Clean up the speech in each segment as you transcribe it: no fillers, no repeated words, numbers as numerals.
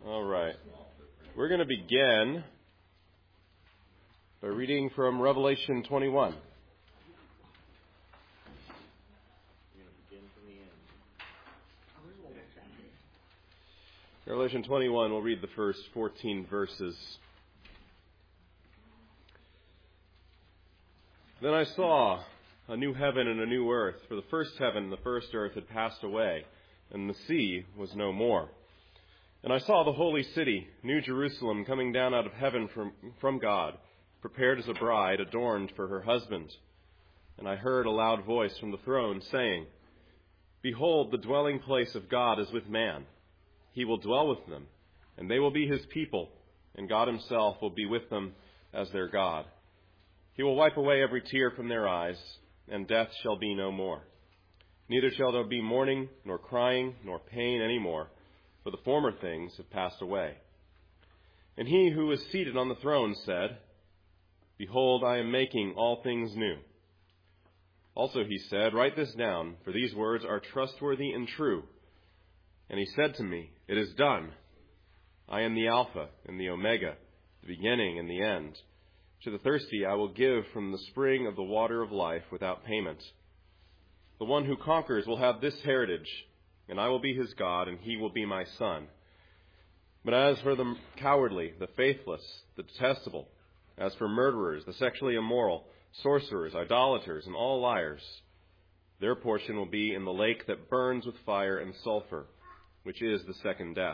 All right. We're going to begin by reading from Revelation 21. Revelation 21, we'll read the first 14 verses. Then I saw a new heaven and a new earth, for the first heaven and the first earth had passed away, and the sea was no more. And I saw the holy city, New Jerusalem, coming down out of heaven from God, prepared as a bride adorned for her husband. And I heard a loud voice from the throne saying, Behold, the dwelling place of God is with man. He will dwell with them, and they will be his people, and God himself will be with them as their God. He will wipe away every tear from their eyes, and death shall be no more. Neither shall there be mourning, nor crying, nor pain any more, for the former things have passed away. And he who was seated on the throne said, Behold, I am making all things new. Also he said, Write this down, for these words are trustworthy and true. And he said to me, It is done. I am the Alpha and the Omega, the beginning and the end. To the thirsty I will give from the spring of the water of life without payment. The one who conquers will have this heritage, and I will be his God, and he will be my son. But as for the cowardly, the faithless, the detestable, as for murderers, the sexually immoral, sorcerers, idolaters, and all liars, their portion will be in the lake that burns with fire and sulfur, which is the second death.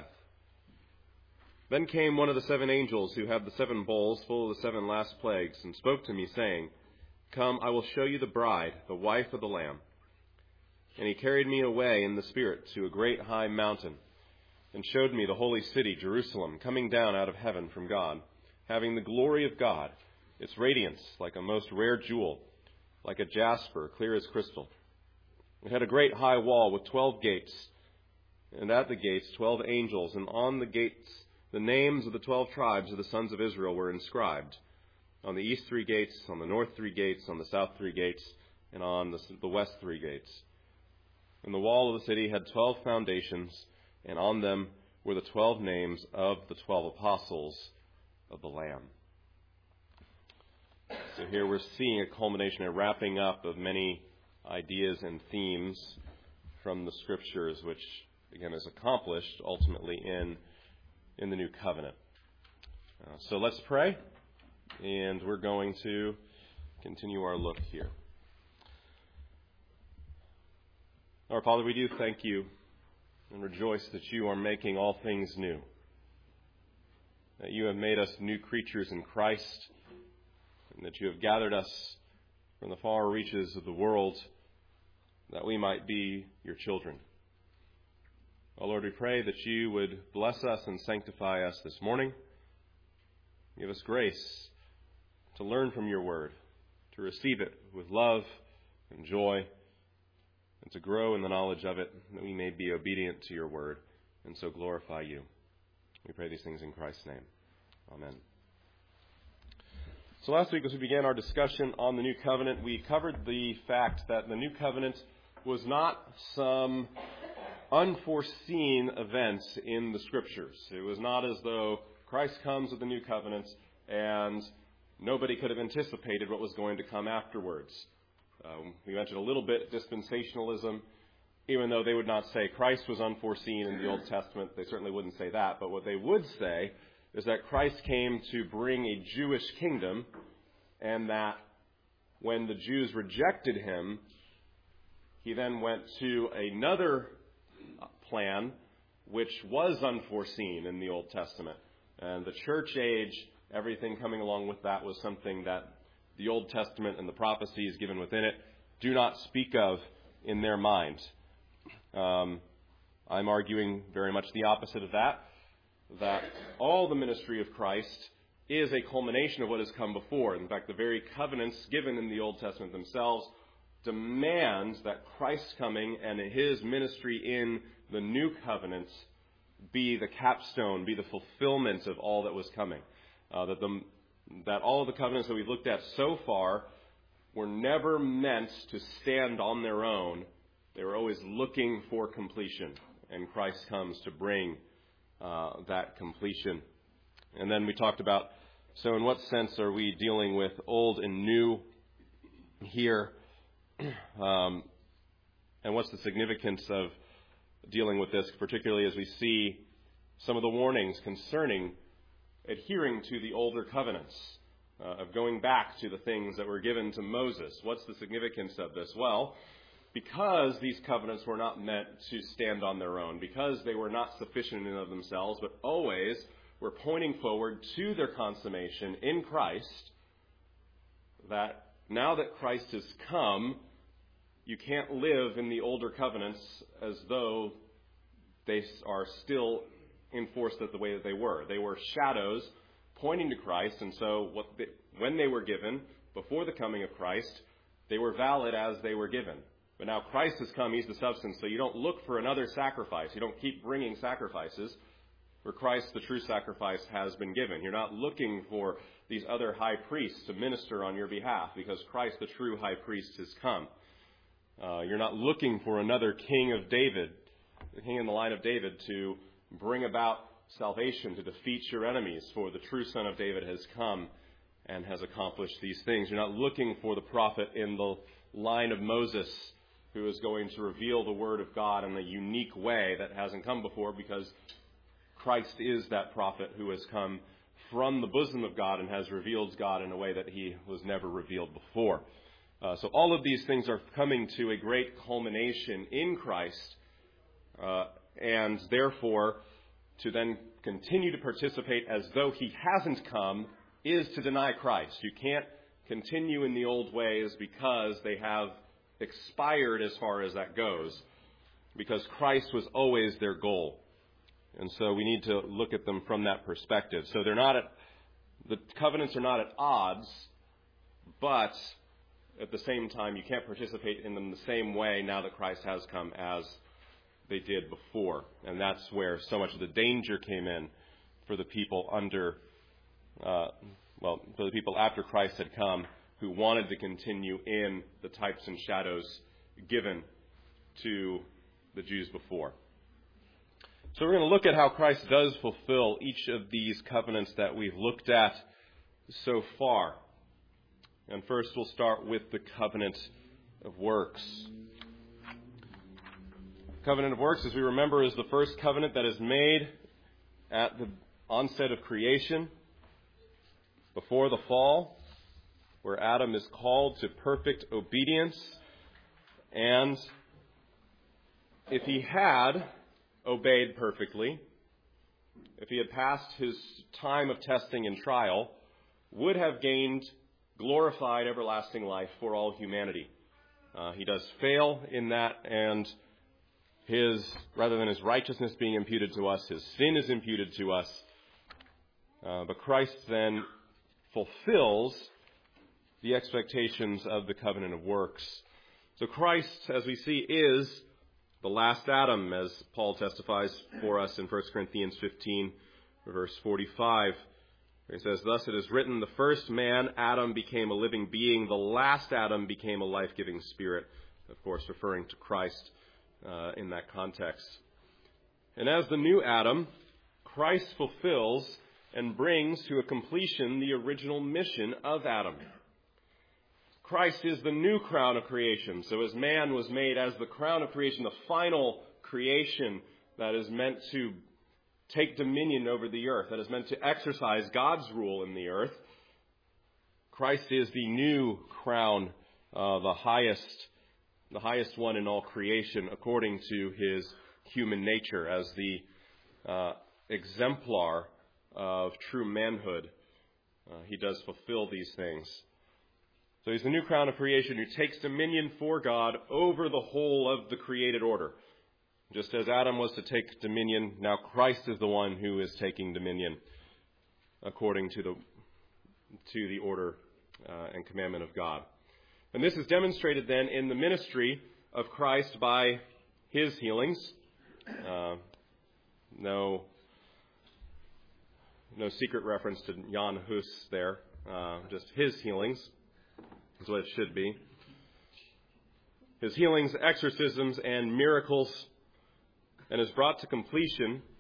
Then came one of the seven angels who had the seven bowls full of the seven last plagues, and spoke to me, saying, Come, I will show you the bride, the wife of the Lamb. And he carried me away in the Spirit to a great high mountain, and showed me the holy city, Jerusalem, coming down out of heaven from God, having the glory of God, its radiance like a most rare jewel, like a jasper, clear as crystal. It had a great high wall with 12 gates, and at the gates 12 angels, and on the gates the names of the 12 tribes of the sons of Israel were inscribed. On the east 3 gates, on the north 3 gates, on the south 3 gates, and on the west 3 gates. And the wall of the city had 12 foundations, and on them were the 12 names of the 12 apostles of the Lamb. So here we're seeing a culmination, a wrapping up of many ideas and themes from the Scriptures, which, again, is accomplished ultimately in the New Covenant. So let's pray, and we're going to continue our look here. Our Father, we do thank you and rejoice that you are making all things new, that you have made us new creatures in Christ, and that you have gathered us from the far reaches of the world that we might be your children. Oh Lord, we pray that you would bless us and sanctify us this morning. Give us grace to learn from your word, to receive it with love and joy, and to grow in the knowledge of it, that we may be obedient to your word and so glorify you. We pray these things in Christ's name. Amen. So last week, as we began our discussion on the New Covenant, we covered the fact that the New Covenant was not some unforeseen events in the Scriptures. It was not as though Christ comes with the New Covenant and nobody could have anticipated what was going to come afterwards. We mentioned a little bit dispensationalism, even though they would not say Christ was unforeseen in the Old Testament. They certainly wouldn't say that. But what they would say is that Christ came to bring a Jewish kingdom, and that when the Jews rejected him, he then went to another plan which was unforeseen in the Old Testament. And the church age, everything coming along with that, was something that the Old Testament and the prophecies given within it do not speak of in their mind. I'm arguing very much the opposite of that all the ministry of Christ is a culmination of what has come before. In fact, the very covenants given in the Old Testament themselves demand that Christ's coming and his ministry in the new covenants be the capstone, be the fulfillment of all that was coming. That all of the covenants that we've looked at so far were never meant to stand on their own. They were always looking for completion, and Christ comes to bring that completion. And then we talked about, so in what sense are we dealing with old and new here? And what's the significance of dealing with this, particularly as we see some of the warnings concerning adhering to the older covenants, of going back to the things that were given to Moses. What's the significance of this? Well, because these covenants were not meant to stand on their own, because they were not sufficient in and of themselves, but always were pointing forward to their consummation in Christ, that now that Christ has come, you can't live in the older covenants as though they are still enforced the way that they were. They were shadows pointing to Christ, and so when they were given, before the coming of Christ, they were valid as they were given. But now Christ has come, He's the substance, so you don't look for another sacrifice. You don't keep bringing sacrifices, for Christ, the true sacrifice, has been given. You're not looking for these other high priests to minister on your behalf, because Christ, the true high priest, has come. You're not looking for another king of David, the king in the line of David, to bring about salvation, to defeat your enemies, for the true Son of David has come and has accomplished these things. You're not looking for the prophet in the line of Moses who is going to reveal the Word of God in a unique way that hasn't come before, because Christ is that prophet who has come from the bosom of God and has revealed God in a way that He was never revealed before. So all of these things are coming to a great culmination in Christ, and therefore to then continue to participate as though He hasn't come is to deny Christ. You can't continue in the old ways because they have expired as far as that goes, because Christ was always their goal. And so we need to look at them from that perspective. So the covenants are not at odds, but at the same time, you can't participate in them the same way now that Christ has come as they did before. And that's where so much of the danger came in for the people for the people after Christ had come, who wanted to continue in the types and shadows given to the Jews before. So we're going to look at how Christ does fulfill each of these covenants that we've looked at so far. And first we'll start with the covenant of works. Covenant of works, as we remember, is the first covenant that is made at the onset of creation, before the fall, where Adam is called to perfect obedience. And if he had obeyed perfectly, if he had passed his time of testing and trial, would have gained glorified everlasting life for all humanity. He does fail in that, and rather than his righteousness being imputed to us, his sin is imputed to us. But Christ then fulfills the expectations of the covenant of works. So Christ, as we see, is the last Adam, as Paul testifies for us in 1 Corinthians 15, verse 45. He says, "Thus it is written, the first man, Adam, became a living being. The last Adam became a life-giving spirit." Of course, referring to Christ in that context. And as the new Adam, Christ fulfills and brings to a completion the original mission of Adam. Christ is the new crown of creation. So as man was made as the crown of creation, the final creation that is meant to take dominion over the earth, that is meant to exercise God's rule in the earth, Christ is the new crown, the highest one in all creation, according to his human nature, as the exemplar of true manhood. He does fulfill these things. So he's the new crown of creation who takes dominion for God over the whole of the created order. Just as Adam was to take dominion, now Christ is the one who is taking dominion according to the order and commandment of God. And this is demonstrated then in the ministry of Christ by his healings. No secret reference to Jan Hus there. Just his healings is what it should be. His healings, exorcisms, and miracles, and is brought to completion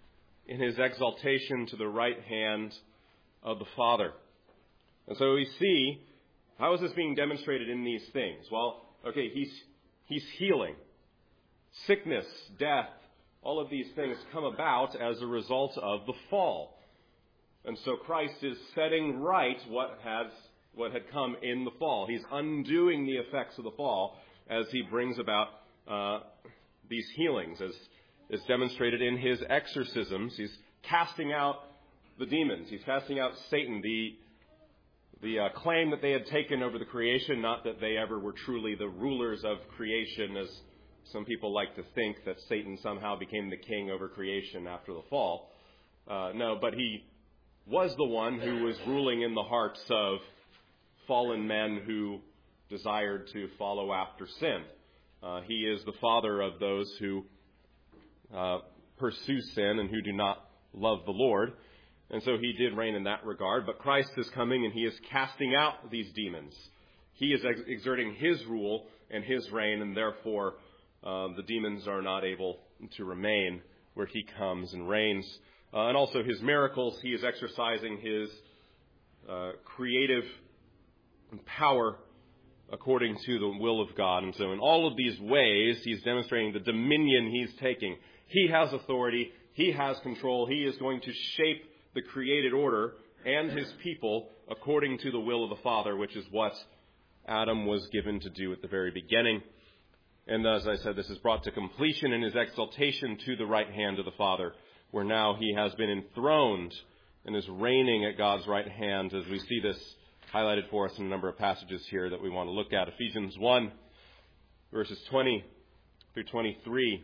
in his exaltation to the right hand of the Father. And so we see, how is this being demonstrated in these things? Well, okay, he's healing. Sickness, death, all of these things come about as a result of the fall. And so Christ is setting right what had come in the fall. He's undoing the effects of the fall as he brings about these healings, as is demonstrated in his exorcisms. He's casting out the demons. He's casting out Satan, the claim that they had taken over the creation, not that they ever were truly the rulers of creation, as some people like to think, that Satan somehow became the king over creation after the fall. No, but he was the one who was ruling in the hearts of fallen men who desired to follow after sin. He is the father of those who pursue sin and who do not love the Lord. And so he did reign in that regard. But Christ is coming and he is casting out these demons. He is exerting his rule and his reign, and therefore the demons are not able to remain where he comes and reigns. And also his miracles, he is exercising his creative power according to the will of God. And so in all of these ways, he's demonstrating the dominion he's taking. He has authority. He has control. He is going to shape the created order and his people according to the will of the Father, which is what Adam was given to do at the very beginning. And as I said, this is brought to completion in his exaltation to the right hand of the Father, where now he has been enthroned and is reigning at God's right hand, as we see this highlighted for us in a number of passages here that we want to look at. Ephesians 1, verses 20 through 23.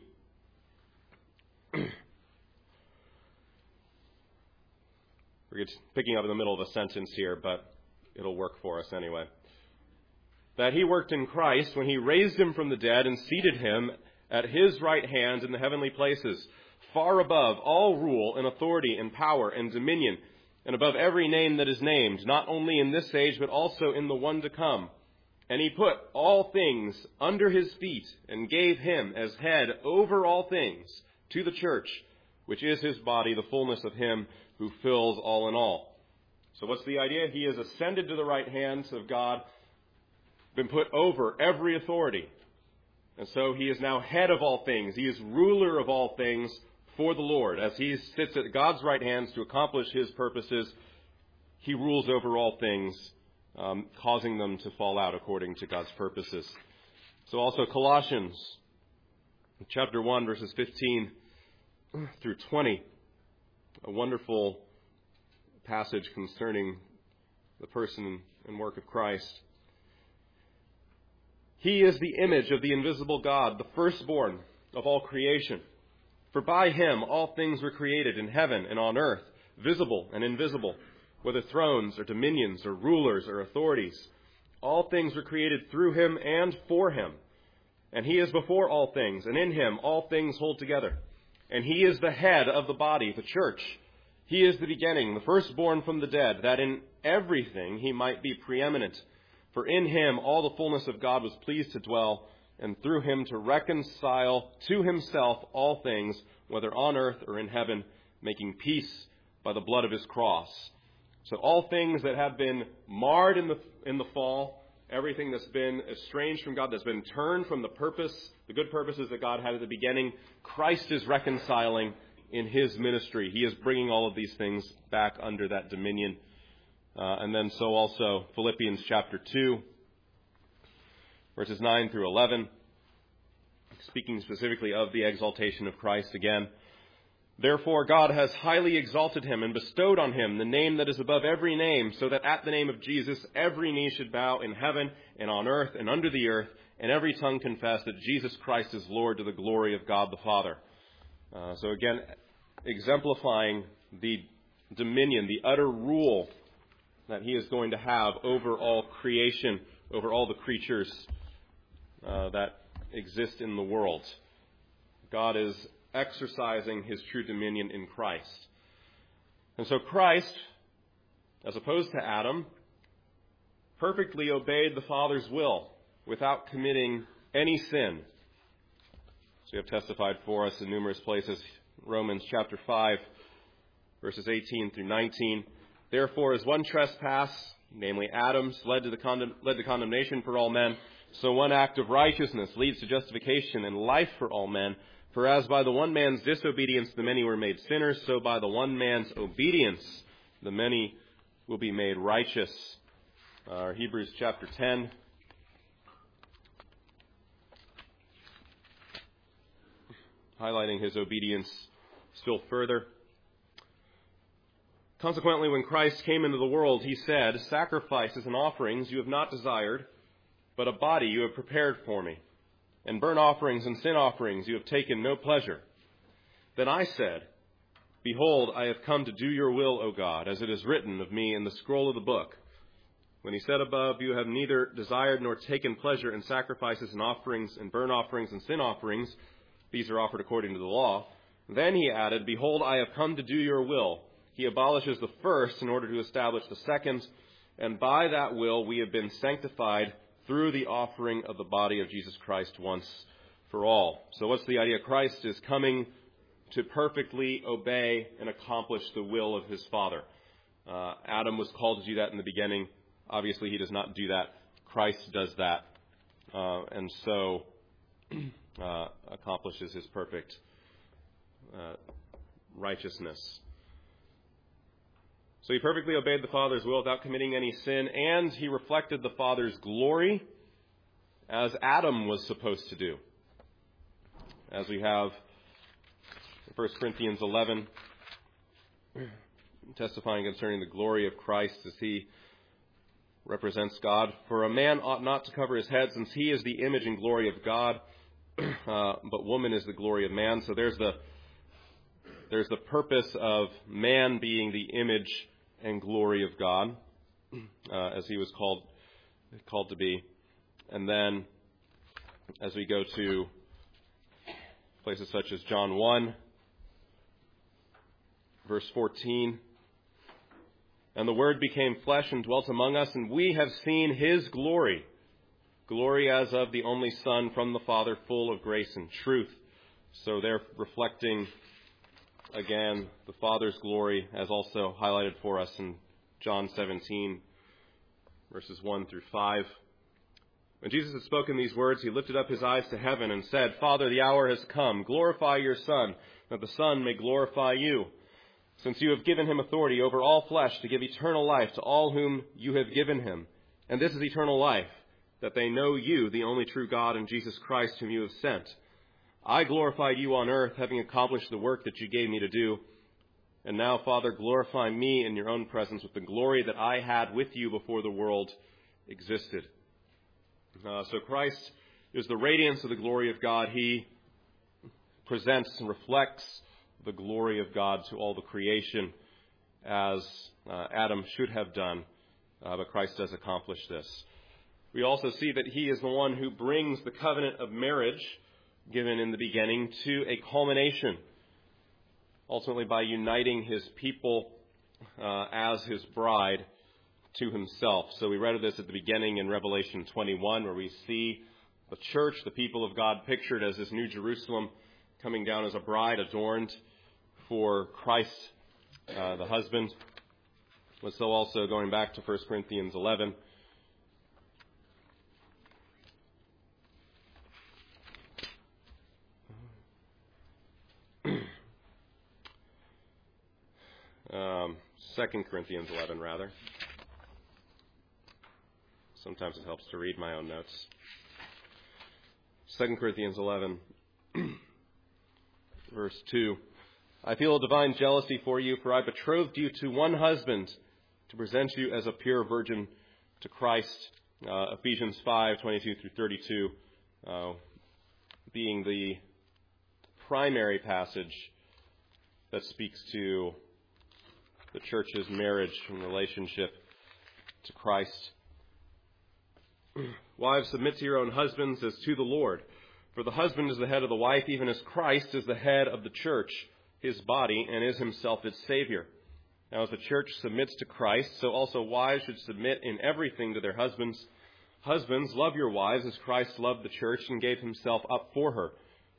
We're picking up in the middle of a sentence here, but it'll work for us anyway. That he worked in Christ when he raised him from the dead and seated him at his right hand in the heavenly places, far above all rule and authority and power and dominion, and above every name that is named, not only in this age, but also in the one to come. And he put all things under his feet and gave him as head over all things to the church, which is his body, the fullness of him who fills all in all. So what's the idea? He has ascended to the right hand of God, been put over every authority. And so he is now head of all things. He is ruler of all things for the Lord. As he sits at God's right hand to accomplish his purposes, he rules over all things, causing them to fall out according to God's purposes. So also Colossians chapter 1, verses 15 through 20, a wonderful passage concerning the person and work of Christ. He is the image of the invisible God, the firstborn of all creation. For by him all things were created in heaven and on earth, visible and invisible, whether thrones or dominions or rulers or authorities. All things were created through him and for him. And he is before all things, and in him all things hold together. And he is the head of the body, the church. He is the beginning, the firstborn from the dead, that in everything he might be preeminent. For in him all the fullness of God was pleased to dwell, and through him to reconcile to himself all things, whether on earth or in heaven, making peace by the blood of his cross. So all things that have been marred in the fall, everything that's been estranged from God, that's been turned from the good purposes that God had at the beginning, Christ is reconciling in his ministry. He is bringing all of these things back under that dominion. And then so also Philippians chapter 2, verses 9 through 11, speaking specifically of the exaltation of Christ again. Therefore God has highly exalted him and bestowed on him the name that is above every name, so that at the name of Jesus every knee should bow in heaven and on earth and under the earth, and every tongue confess that Jesus Christ is Lord, to the glory of God the Father. So again, exemplifying the dominion, the utter rule that he is going to have over all creation, over all the creatures that exist in the world. God is exercising his true dominion in Christ. And so Christ, as opposed to Adam, perfectly obeyed the Father's will without committing any sin. So you have testified for us in numerous places Romans chapter 5, verses 18 through 19. Therefore, as one trespass, namely Adam's, led to condemnation for all men, so one act of righteousness leads to justification and life for all men. For as by the one man's disobedience the many were made sinners, so by the one man's obedience the many will be made righteous. Hebrews chapter 10. Highlighting his obedience still further. Consequently, when Christ came into the world, he said, "Sacrifices and offerings you have not desired, but a body you have prepared for me. And burnt offerings and sin offerings you have taken no pleasure." Then I said, "Behold, I have come to do your will, O God, as it is written of me in the scroll of the book." When he said above, "You have neither desired nor taken pleasure in sacrifices and offerings and burnt offerings and sin offerings, these are offered according to the law," then he added, "Behold, I have come to do your will." He abolishes the first in order to establish the second, and by that will we have been sanctified through the offering of the body of Jesus Christ once for all. So what's the idea? Christ is coming to perfectly obey and accomplish the will of his Father. Adam was called to do that in the beginning. Obviously, he does not do that. Christ does that, and so accomplishes his perfect righteousness. So he perfectly obeyed the Father's will without committing any sin, and he reflected the Father's glory as Adam was supposed to do. As we have in 1 Corinthians 11, testifying concerning the glory of Christ as he represents God. "For a man ought not to cover his head, since he is the image and glory of God, but woman is the glory of man." So there's the purpose of man being the image and glory of God, as he was called to be. And then, as we go to places such as John 1, verse 14, "And the Word became flesh and dwelt among us, and we have seen his glory, glory as of the only Son from the Father, full of grace and truth." So they're reflecting again the Father's glory, as also highlighted for us in John 17, verses 1 through 5. When Jesus had spoken these words, he lifted up his eyes to heaven and said, "Father, the hour has come. Glorify your Son, that the Son may glorify you, since you have given him authority over all flesh to give eternal life to all whom you have given him. And this is eternal life, that they know you, the only true God, and Jesus Christ, whom you have sent. I glorified you on earth, having accomplished the work that you gave me to do. And now, Father, glorify me in your own presence with the glory that I had with you before the world existed." So Christ is the radiance of the glory of God. He presents and reflects the glory of God to all the creation, as Adam should have done, but Christ does accomplish this. We also see that he is the one who brings the covenant of marriage given in the beginning to a culmination, ultimately by uniting his people as his bride to himself. So we read of this at the beginning in Revelation 21, where we see the church, the people of God, pictured as this new Jerusalem coming down as a bride adorned for Christ, the husband. But so also going back to 1 Corinthians 11, Second Corinthians 11, rather. Sometimes it helps to read my own notes. 2 Corinthians 11, verse 2. "I feel a divine jealousy for you, for I betrothed you to one husband to present you as a pure virgin to Christ." Ephesians 5, 22 through 32, being the primary passage that speaks to the church's marriage and relationship to Christ. "Wives, submit to your own husbands as to the Lord. For the husband is the head of the wife, even as Christ is the head of the church, his body, and is himself its Savior. Now as the church submits to Christ, so also wives should submit in everything to their husbands. Husbands, love your wives as Christ loved the church and gave himself up for her,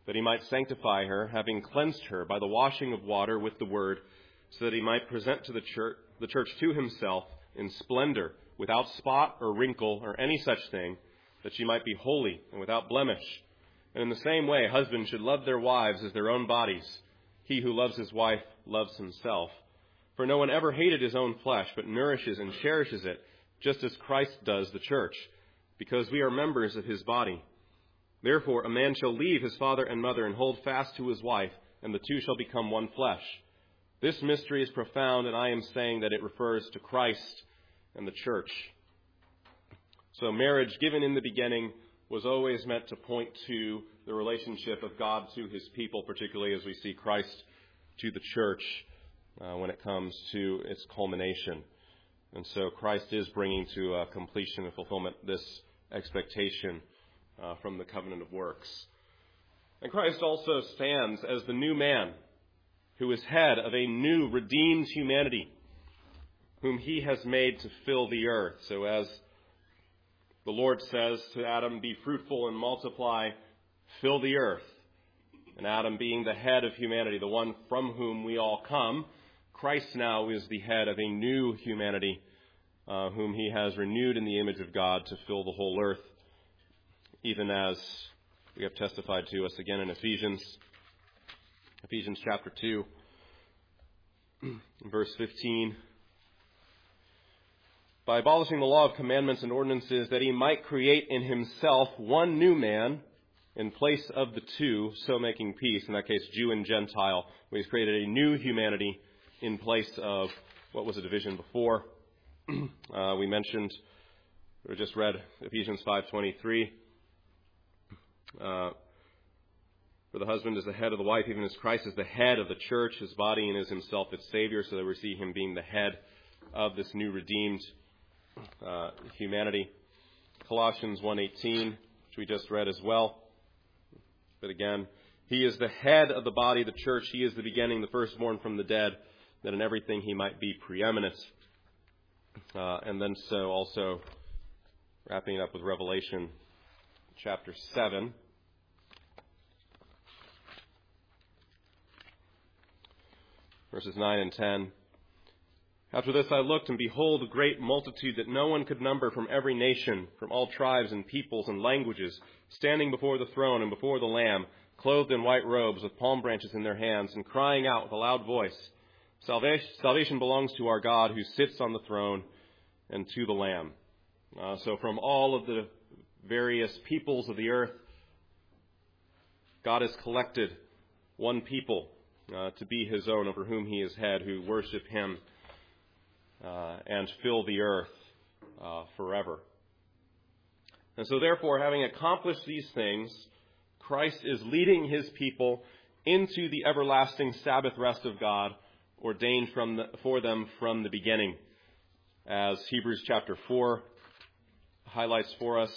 that he might sanctify her, having cleansed her by the washing of water with the word, so that he might present to the church to himself in splendor, without spot or wrinkle or any such thing, that she might be holy and without blemish. And in the same way, husbands should love their wives as their own bodies. He who loves his wife loves himself. For no one ever hated his own flesh, but nourishes and cherishes it, just as Christ does the church, because we are members of his body. Therefore, a man shall leave his father and mother and hold fast to his wife, and the two shall become one flesh. This mystery is profound, and I am saying that it refers to Christ and the church. So marriage, given in the beginning, was always meant to point to the relationship of God to his people, particularly as we see Christ to the church when it comes to its culmination. And so Christ is bringing to completion and fulfillment this expectation from the covenant of works. And Christ also stands as the new man who is head of a new redeemed humanity whom he has made to fill the earth. So as the Lord says to Adam, be fruitful and multiply, fill the earth. And Adam being the head of humanity, the one from whom we all come, Christ now is the head of a new humanity whom he has renewed in the image of God to fill the whole earth, even as we have testified to us again in Ephesians chapter 2, verse 15. By abolishing the law of commandments and ordinances, that he might create in himself one new man in place of the two, so making peace, in that case Jew and Gentile, where he's created a new humanity in place of what was a division before. We just read Ephesians 5:23. For the husband is the head of the wife, even as Christ is the head of the church, his body, and is himself its Savior, so that we see him being the head of this new redeemed humanity. Colossians 1:18, which we just read as well. But again, he is the head of the body, the church. He is the beginning, the firstborn from the dead, that in everything he might be preeminent. And then so also wrapping it up with Revelation chapter 7. Verses 9 and 10. After this I looked, and behold, a great multitude that no one could number from every nation, from all tribes and peoples and languages, standing before the throne and before the Lamb, clothed in white robes with palm branches in their hands, and crying out with a loud voice, Salvation belongs to our God who sits on the throne and to the Lamb. So from all of the various peoples of the earth, God has collected one people to be his own, over whom he is head, who worship him and fill the earth forever. And so therefore, having accomplished these things, Christ is leading his people into the everlasting Sabbath rest of God, ordained for them from the beginning. As Hebrews chapter 4 highlights for us.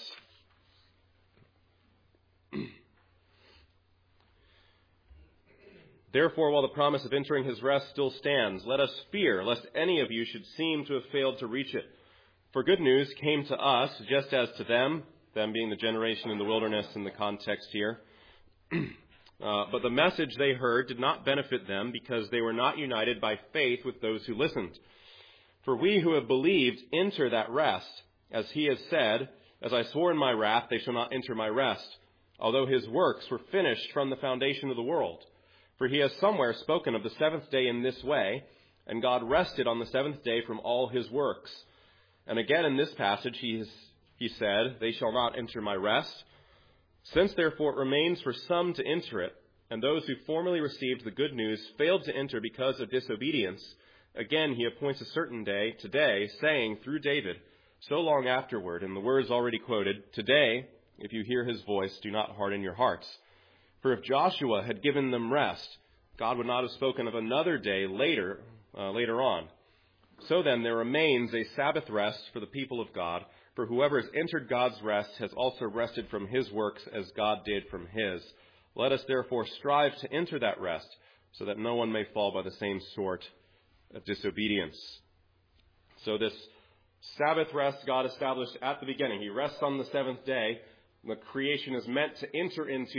Therefore, while the promise of entering his rest still stands, let us fear, lest any of you should seem to have failed to reach it. For good news came to us, just as to them being the generation in the wilderness in the context here. But the message they heard did not benefit them, because they were not united by faith with those who listened. For we who have believed enter that rest, as he has said, as I swore in my wrath, they shall not enter my rest, although his works were finished from the foundation of the world. For he has somewhere spoken of the seventh day in this way, and God rested on the seventh day from all his works. And again in this passage he said, they shall not enter my rest. Since therefore it remains for some to enter it, and those who formerly received the good news failed to enter because of disobedience, again he appoints a certain day, today, saying through David, so long afterward, in the words already quoted, today, if you hear his voice, do not harden your hearts. For if Joshua had given them rest, God would not have spoken of another day later on. So then there remains a Sabbath rest for the people of God, for whoever has entered God's rest has also rested from his works as God did from his. Let us therefore strive to enter that rest, so that no one may fall by the same sort of disobedience. So this Sabbath rest God established at the beginning. He rests on the seventh day. The creation is meant to enter into that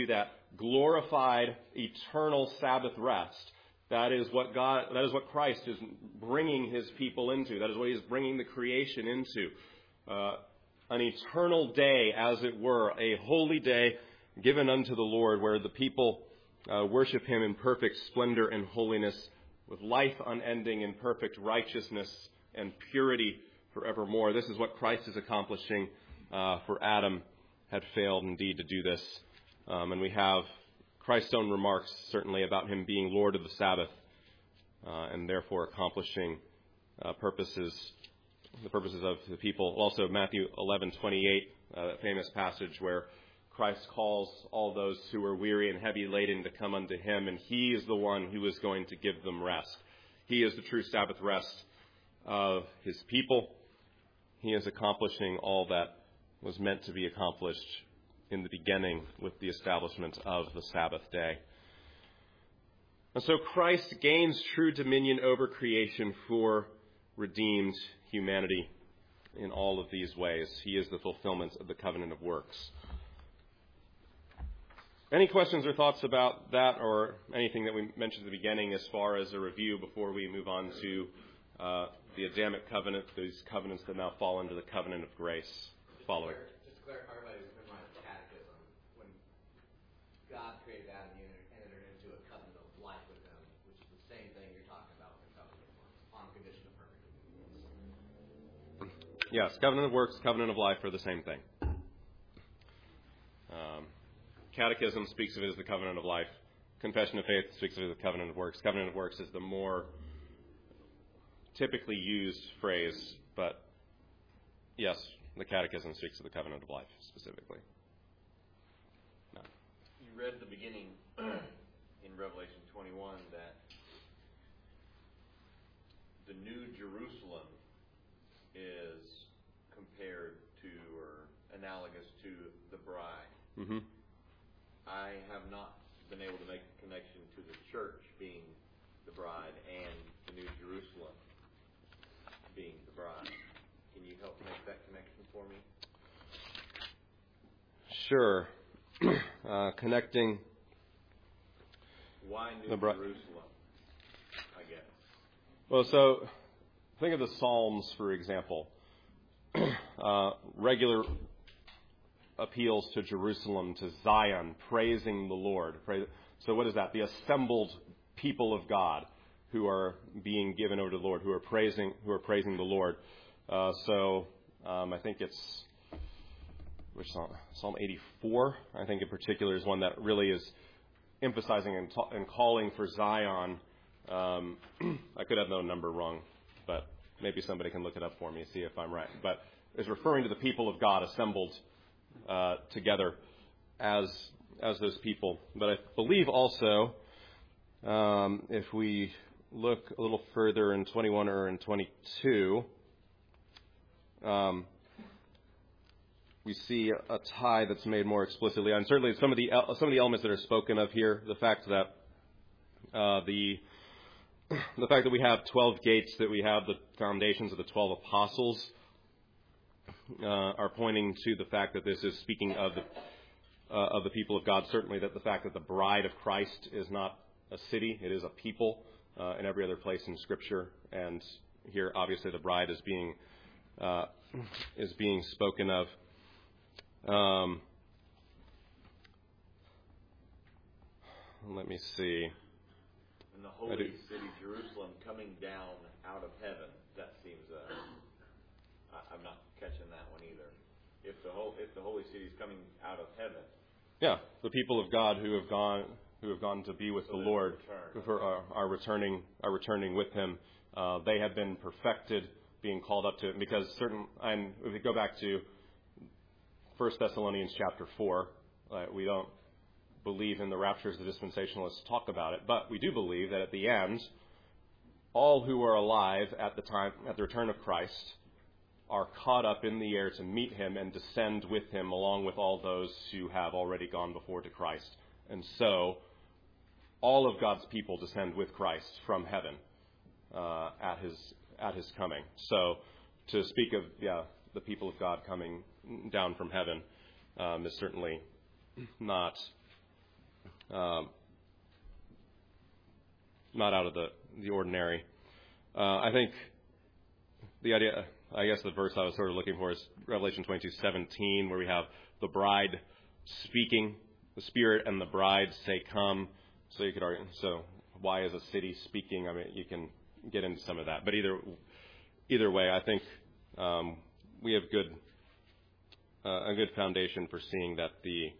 glorified, eternal Sabbath rest. That is what Christ is bringing his people into. That is what he is bringing the creation into. An eternal day, as it were, a holy day given unto the Lord, where the people worship him in perfect splendor and holiness, with life unending in perfect righteousness and purity forevermore. This is what Christ is accomplishing, for Adam had failed indeed to do this. And we have Christ's own remarks, certainly, about him being Lord of the Sabbath, and therefore accomplishing the purposes of the people. Also, Matthew 11:28, that famous passage where Christ calls all those who are weary and heavy laden to come unto him, and he is the one who is going to give them rest. He is the true Sabbath rest of his people. He is accomplishing all that was meant to be accomplished in the beginning with the establishment of the Sabbath day. And so Christ gains true dominion over creation for redeemed humanity in all of these ways. He is the fulfillment of the covenant of works. Any questions or thoughts about that, or anything that we mentioned at the beginning as far as a review before we move on to the Adamic covenant, these covenants that now fall into the covenant of grace following? Just to clarify, everybody who's been writing catechism, when God created Adam, he entered into a covenant of life with him, which is the same thing you're talking about with the covenant of works, on condition of perfect obedience. Yes, covenant of works, covenant of life are the same thing. Catechism speaks of it as the covenant of life. Confession of faith speaks of it as the covenant of works. Covenant of works is the more typically used phrase, but yes, the Catechism speaks of the covenant of life specifically. No. You read at the beginning in Revelation 21 that the New Jerusalem is compared to or analogous to the bride. Mm-hmm. I have not been able to make the connection to the church being the bride and the New Jerusalem being the bride. Can you help make that connection for me? Sure. Connecting. Why New Jerusalem, I guess? Well, so think of the Psalms, for example. Regular appeals to Jerusalem, to Zion, praising the Lord. So what is that? The assembled people of God who are being given over to the Lord, who are praising the Lord. I think it's which Psalm? Psalm 84, I think in particular, is one that really is emphasizing and calling for Zion. I could have the number wrong, but maybe somebody can look it up for me and see if I'm right. But it's referring to the people of God assembled together as those people. But I believe also, if we look a little further in 21 or in 22, we see a tie that's made more explicitly. And certainly some of the elements that are spoken of here, the fact that the fact that we have 12 gates, that we have the foundations of the 12 apostles, are pointing to the fact that this is speaking of the people of God. Certainly that the fact that the bride of Christ is not a city, it is a people in every other place in Scripture. And here, obviously, the bride is being spoken of. Let me see. And the holy city, Jerusalem, coming down out of heaven. That seems I'm not catching that one either. If the holy city is coming out of heaven. Yeah, the people of God who have gone to be with the Lord, who are returning with Him. They have been perfected, being called up to it. Because and if we go back to 1 Thessalonians chapter 4, we don't believe in the rapture as the dispensationalists talk about it, but we do believe that at the end, all who are alive at the return of Christ are caught up in the air to meet Him and descend with Him, along with all those who have already gone before to Christ. And so, all of God's people descend with Christ from heaven at His coming. So, to speak of the people of God coming down from heaven is certainly not not out of the ordinary. I think the idea, I guess the verse I was sort of looking for is Revelation 22:17, where we have the bride speaking, the Spirit and the bride say, "Come." So you could argue, so why is a city speaking? I mean, you can get into some of that. But either way, I think we have a good foundation for seeing that the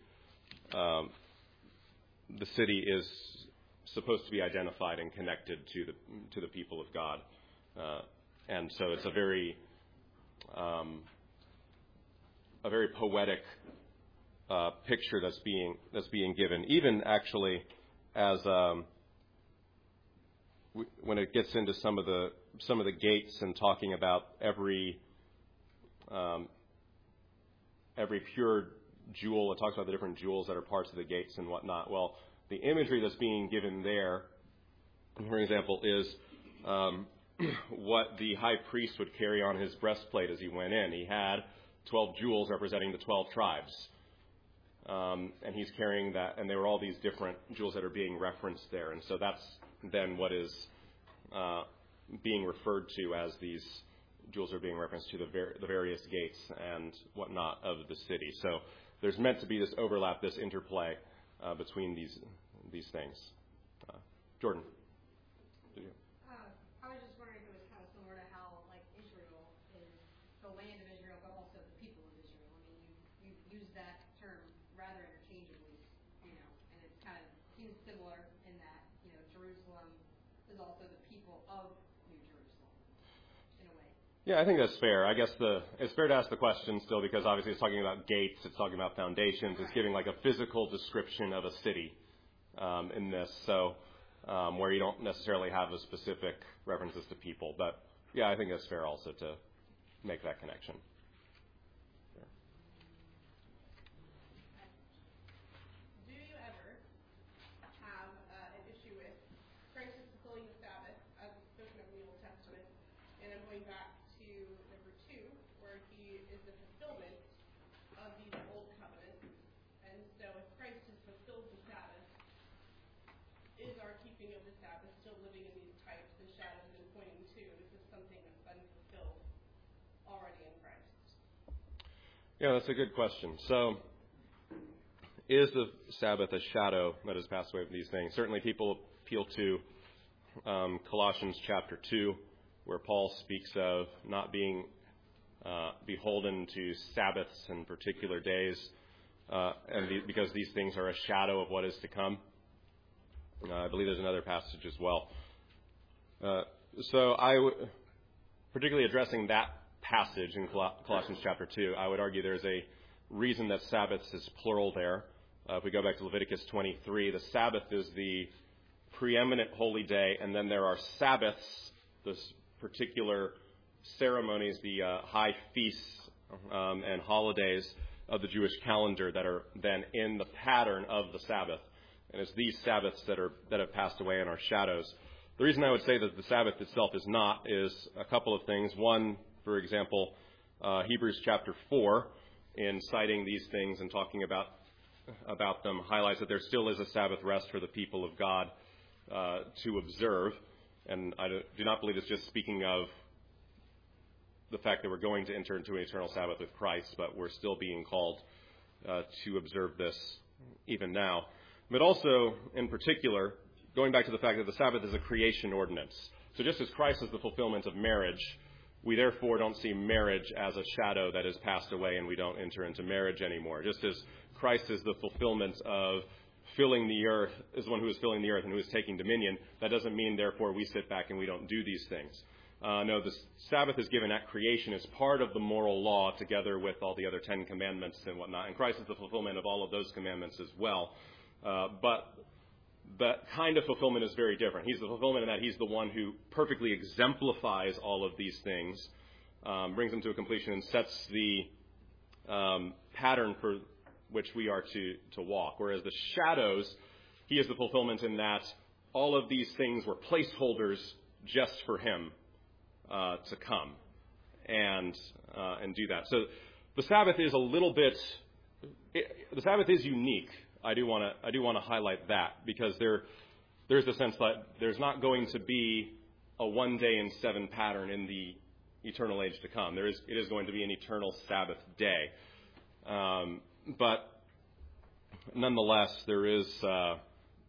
city is supposed to be identified and connected to the people of God, and so it's a very poetic picture that's being given. Even actually, as when it gets into some of the gates and talking about every pure jewel, it talks about the different jewels that are parts of the gates and whatnot. Well, the imagery that's being given there, for example, is what the high priest would carry on his breastplate as he went in. He had 12 jewels representing the 12 tribes. And he's carrying that, and there were all these different jewels that are being referenced there. And so that's then what is being referred to as these jewels are being referenced to the various gates and whatnot of the city. So there's meant to be this overlap, this interplay between these things. Jordan, did you? I was just wondering if it was kind of similar to how, like, Israel is the land of Israel, but also the people of Israel. I mean, you use that term rather interchangeably, and it kind of seems similar in that, Jerusalem is also the people of New Jerusalem, in a way. Yeah, I think that's fair. I guess it's fair to ask the question still, because obviously it's talking about gates, it's talking about foundations, it's giving like a physical description of a city in this. So where you don't necessarily have a specific references to people. But yeah, I think that's fair also to make that connection. Do you ever have an issue with Christ is fulfilling the Sabbath as spoken of in the Old Testament? And I'm going back to number 2, where he is the fulfillment of these old covenants. And so if Christ has fulfilled the Sabbath, is our keeping of the Sabbath still living in these types the shadows and pointing to? Is this something that's been fulfilled already in Christ? Yeah, that's a good question. So, is the Sabbath a shadow that has passed away from these things? Certainly people appeal to Colossians chapter 2, where Paul speaks of not being beholden to Sabbaths and particular days, because these things are a shadow of what is to come. I believe there's another passage as well. So particularly addressing that passage in Colossians chapter 2, I would argue there's a reason that Sabbaths is plural there. If we go back to Leviticus 23, the Sabbath is the preeminent holy day, and then there are Sabbaths, those particular ceremonies, the high feasts and holidays of the Jewish calendar that are then in the pattern of the Sabbath. And it's these Sabbaths that have passed away and are shadows. The reason I would say that the Sabbath itself is not is a couple of things. One, for example, Hebrews chapter 4, in citing these things and talking about them, highlights that there still is a Sabbath rest for the people of God to observe. And I do not believe it's just speaking of the fact that we're going to enter into an eternal Sabbath with Christ, but we're still being called to observe this even now. But also, in particular, going back to the fact that the Sabbath is a creation ordinance. So just as Christ is the fulfillment of marriage, we therefore don't see marriage as a shadow that has passed away and we don't enter into marriage anymore. Just as Christ is the fulfillment of filling the earth, is the one who is filling the earth and who is taking dominion, that doesn't mean therefore we sit back and we don't do these things. No, the Sabbath is given at creation as part of the moral law together with all the other 10 commandments and whatnot. And Christ is the fulfillment of all of those commandments as well. But that kind of fulfillment is very different. He's the fulfillment in that he's the one who perfectly exemplifies all of these things, brings them to a completion, and sets the pattern for which we are to walk. Whereas the shadows, he is the fulfillment in that all of these things were placeholders just for him to come and do that. So the Sabbath is a little bit, the Sabbath is unique I do want to highlight that, because there's a sense that there's not going to be a 1 day in 7 pattern in the eternal age to come. It is going to be an eternal Sabbath day. But nonetheless, there is a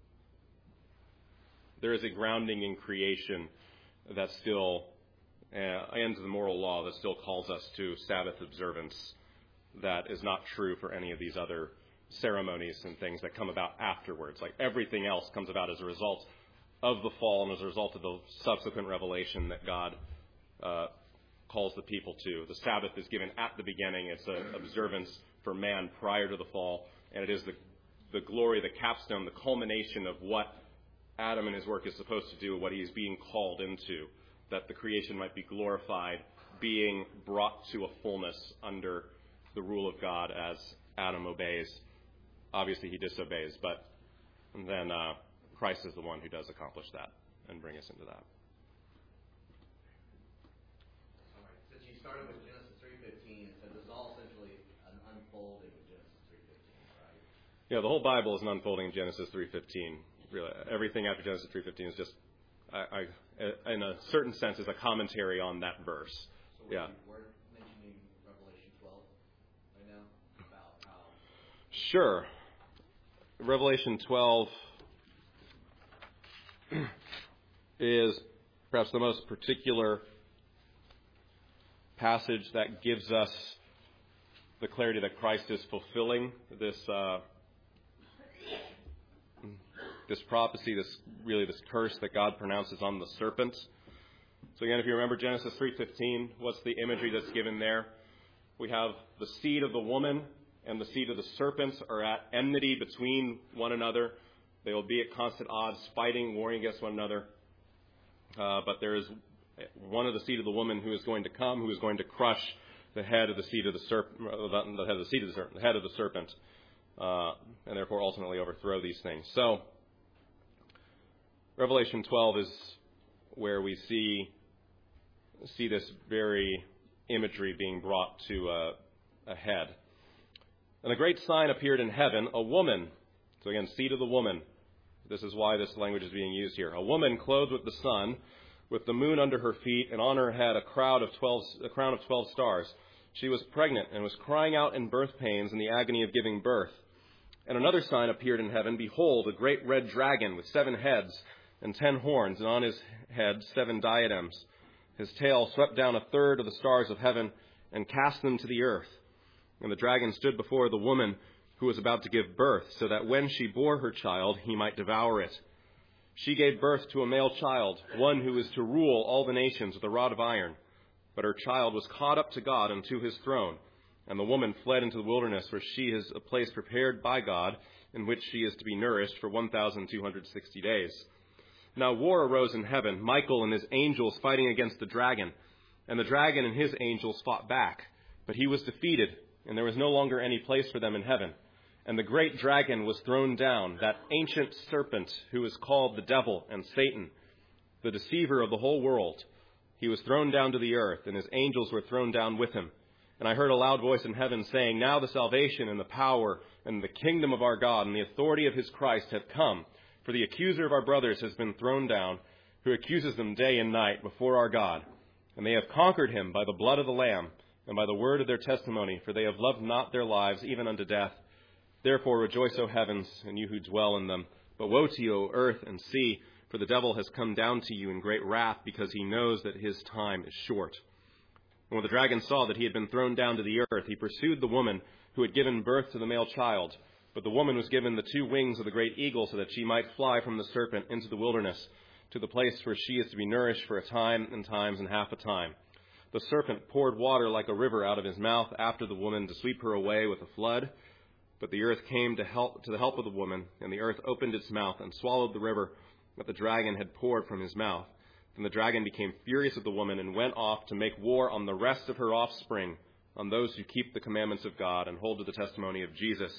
grounding in creation that still, and the moral law that still calls us to Sabbath observance that is not true for any of these other ceremonies and things that come about afterwards. Like everything else comes about as a result of the fall and as a result of the subsequent revelation that God calls the people to. The Sabbath is given at the beginning. It's an observance for man prior to the fall, and it is the glory, the capstone, the culmination of what Adam and his work is supposed to do, what he is being called into, that the creation might be glorified, being brought to a fullness under the rule of God as Adam obeys. Obviously, he disobeys, but then Christ is the one who does accomplish that and bring us into that. All right. Since you started with Genesis 3:15, so this is all essentially an unfolding of Genesis 3:15, right? Yeah, the whole Bible is an unfolding in Genesis 3:15. Really, everything after Genesis 3:15 is just, in a certain sense, is a commentary on that verse. So yeah. We're mentioning Revelation 12 right now about how. Sure. Revelation 12 is perhaps the most particular passage that gives us the clarity that Christ is fulfilling this prophecy, this curse that God pronounces on the serpent. So again, if you remember Genesis 3:15, what's the imagery that's given there? We have the seed of the woman and the seed of the serpent are at enmity between one another. They will be at constant odds, fighting, warring against one another. But there is one of the seed of the woman who is going to come, who is going to crush the head of the seed of the serpent, the head of the serpent, and therefore ultimately overthrow these things. So Revelation 12 is where we see this very imagery being brought to a head. And a great sign appeared in heaven, a woman. So again, seed of the woman. This is why this language is being used here. A woman clothed with the sun, with the moon under her feet, and on her head a crown of 12 stars. She was pregnant and was crying out in birth pains in the agony of giving birth. And another sign appeared in heaven. Behold, a great red dragon with 7 heads and 10 horns, and on his head 7 diadems. His tail swept down a third of the stars of heaven and cast them to the earth. And the dragon stood before the woman who was about to give birth, so that when she bore her child, he might devour it. She gave birth to a male child, one who is to rule all the nations with a rod of iron. But her child was caught up to God and to his throne. And the woman fled into the wilderness, where she has a place prepared by God, in which she is to be nourished for 1,260 days. Now war arose in heaven, Michael and his angels fighting against the dragon. And the dragon and his angels fought back. But he was defeated, and there was no longer any place for them in heaven. And the great dragon was thrown down, that ancient serpent who is called the devil and Satan, the deceiver of the whole world. He was thrown down to the earth, and his angels were thrown down with him. And I heard a loud voice in heaven saying, Now the salvation and the power and the kingdom of our God and the authority of his Christ have come. For the accuser of our brothers has been thrown down, who accuses them day and night before our God. And they have conquered him by the blood of the Lamb and by the word of their testimony, for they have loved not their lives even unto death. Therefore rejoice, O heavens, and you who dwell in them. But woe to you, O earth and sea, for the devil has come down to you in great wrath, because he knows that his time is short. And when the dragon saw that he had been thrown down to the earth, he pursued the woman who had given birth to the male child. But the woman was given the 2 wings of the great eagle, so that she might fly from the serpent into the wilderness, to the place where she is to be nourished for a time and times and half a time. The serpent poured water like a river out of his mouth after the woman to sweep her away with a flood. But the earth came to the help of the woman, and the earth opened its mouth and swallowed the river that the dragon had poured from his mouth. Then the dragon became furious at the woman and went off to make war on the rest of her offspring, on those who keep the commandments of God and hold to the testimony of Jesus.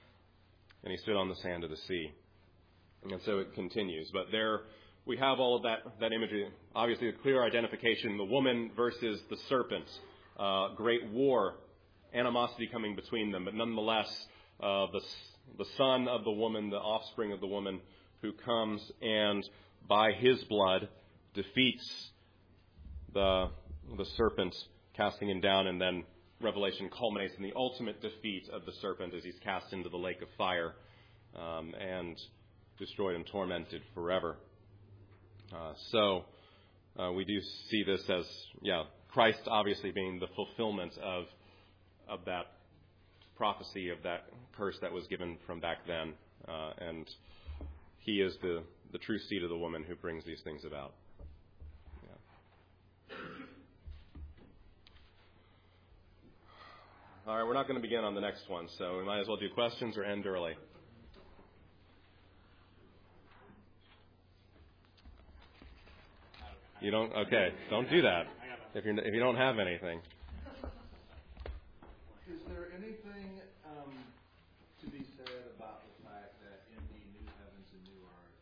And he stood on the sand of the sea. And so it continues. But there we have all of that imagery. Obviously, a clear identification, the woman versus the serpent. Great war, animosity coming between them. But nonetheless, the son of the woman, the offspring of the woman, who comes and by his blood defeats the serpent, casting him down, and then Revelation culminates in the ultimate defeat of the serpent as he's cast into the lake of fire and destroyed and tormented forever. So we do see this as, Christ obviously being the fulfillment of that prophecy, of that curse that was given from back then. And he is the true seed of the woman who brings these things about. All right, we're not going to begin on the next one, so we might as well do questions or end early. You don't? Okay, don't do that if you don't have anything. Is there anything to be said about the fact that in the new heavens and new earth,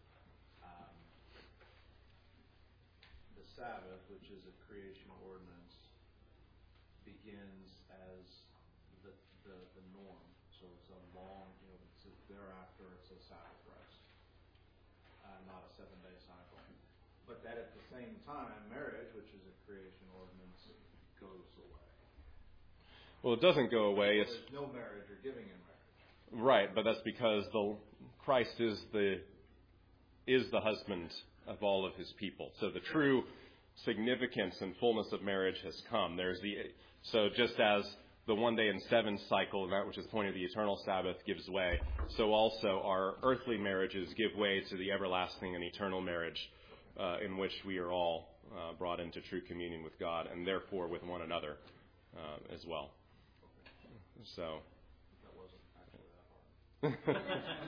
the Sabbath, which is a creation ordinance, begins as the norm? So it's a long, thereafter it's a Sabbath rest, not a 7-day cycle. But that at the same time, marriage, which is a creation ordinance, goes away. Well, it doesn't go away. There's no marriage or giving in marriage. Right, but that's because Christ is the husband of all of his people. So the true significance and fullness of marriage has come. So just as the 1 day in 7 cycle, that which is the point of the eternal Sabbath, gives way, so also our earthly marriages give way to the everlasting and eternal marriage in which we are all brought into true communion with God and therefore with one another as well. So. That wasn't actually that hard.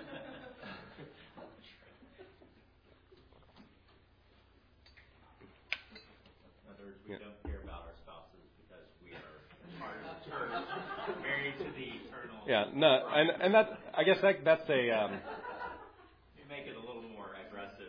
In other words, we don't care about our spouses because we are part of the church, married to the eternal. Yeah, no, and that's, I guess that's a. You make it a little more aggressive.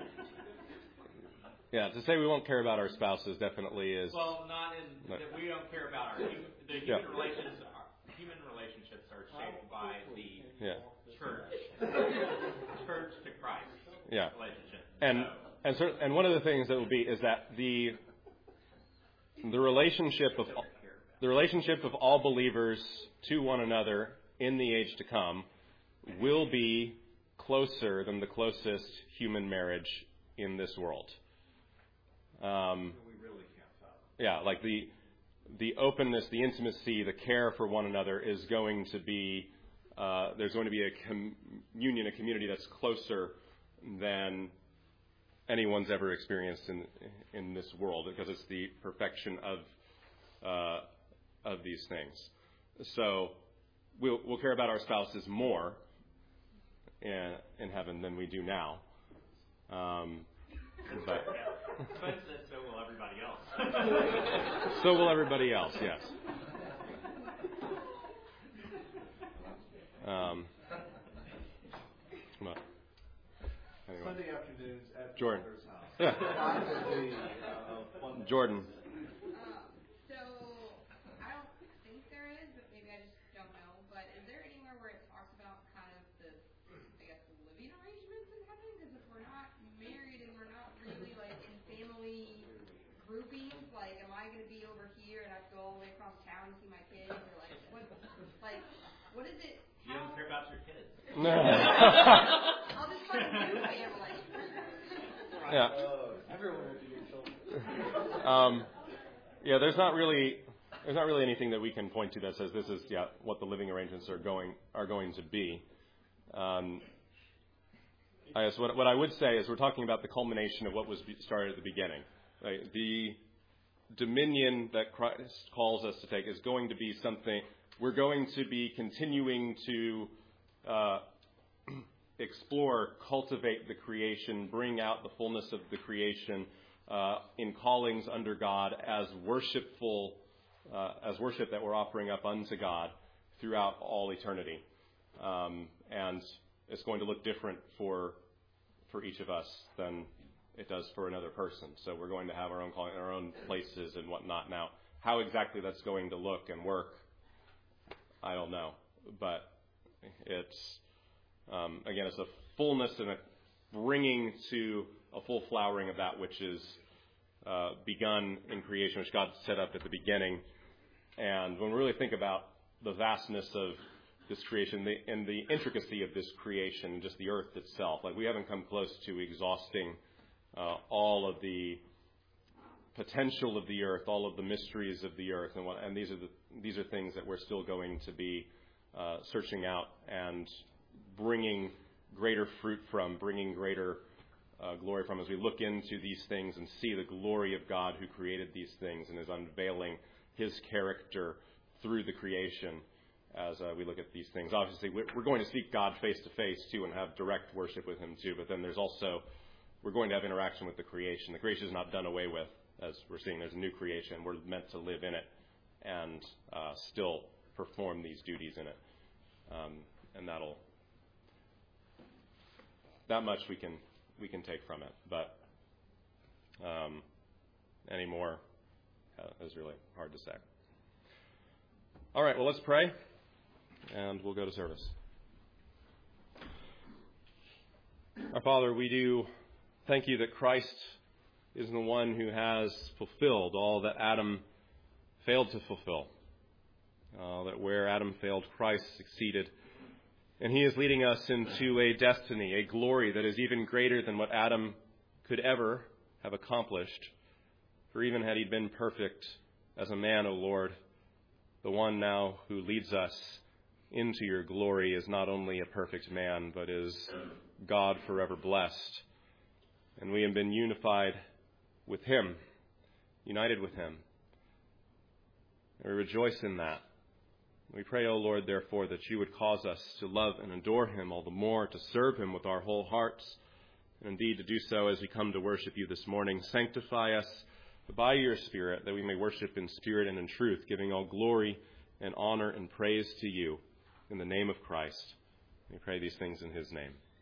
Yeah, to say we won't care about our spouses definitely is. Well, not in that we don't care about the human relations. Human relationships are shaped by the church to Christ relationship. And one of the things that will be is that the relationship of all believers to one another in the age to come will be closer than the closest human marriage in this world. We really can't fathom. Yeah, like the openness, the intimacy, the care for one another is going to be, there's going to be a communion, a community that's closer than anyone's ever experienced in this world, because it's the perfection of these things. So we'll care about our spouses more in heaven than we do now. But so will everybody else. So will everybody else, yes. Anyway. Sunday afternoons at Jordan. Father's house. Yeah. Jordan. So, I don't think there is, but maybe I just don't know. But is there anywhere where it talks about kind of the living arrangements in heaven? Because if we're not married and we're not really in family groupings, am I going to be over here and I have to go all the way across town to see my kids? Or what is it? You don't care about your kids. No. I'll just find a new family. Yeah. Everyone will be your children. There's not really anything that we can point to that says this is what the living arrangements are going to be. I guess what I would say is we're talking about the culmination of what was started at the beginning. Right? The dominion that Christ calls us to take is going to be something we're going to be continuing to explore, cultivate the creation, bring out the fullness of the creation in callings under God as worship that we're offering up unto God throughout all eternity. And it's going to look different for each of us than it does for another person. So we're going to have our own calling, our own places and whatnot. Now, how exactly that's going to look and work, I don't know. But it's Again, it's a fullness and a bringing to a full flowering of that which is begun in creation, which God set up at the beginning. And when we really think about the vastness of this creation and the intricacy of this creation, just the earth itself, like we haven't come close to exhausting all of the potential of the earth, all of the mysteries of the earth, and these are things that we're still going to be searching out and bringing greater fruit from, bringing greater glory from, as we look into these things and see the glory of God who created these things and is unveiling His character through the creation as we look at these things. Obviously, we're going to seek God face to face too and have direct worship with Him too. But then there's also, we're going to have interaction with the creation. The creation is not done away with, as we're seeing. There's a new creation. We're meant to live in it and still perform these duties in it. And that much we can take from it. But any more is really hard to say. All right, well, let's pray, and we'll go to service. Our Father, we do thank you that Christ is the one who has fulfilled all that Adam failed to fulfill. That where Adam failed, Christ succeeded. And He is leading us into a destiny, a glory that is even greater than what Adam could ever have accomplished. For even had he been perfect as a man, O Lord, the one now who leads us into your glory is not only a perfect man, but is God forever blessed. And we have been unified with Him, united with Him. And we rejoice in that. We pray, O Lord, therefore, that you would cause us to love and adore Him all the more, to serve Him with our whole hearts, and indeed to do so as we come to worship you this morning. Sanctify us by your Spirit, that we may worship in spirit and in truth, giving all glory and honor and praise to you in the name of Christ. We pray these things in His name.